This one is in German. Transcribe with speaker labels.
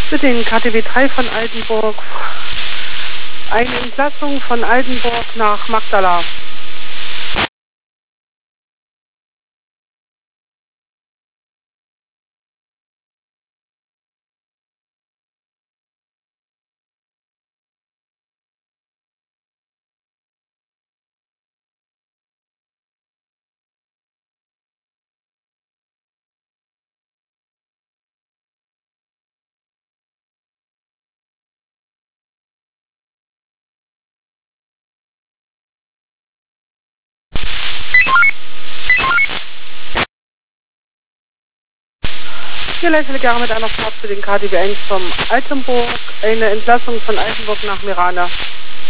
Speaker 1: Mit den KTW 3 von Altenburg. Eine Entlassung von Altenburg nach Magdala. Hier leite gerne mit einer Fahrt für den KTW 1 vom Altenburg. Eine Entlassung von Altenburg nach Mirane.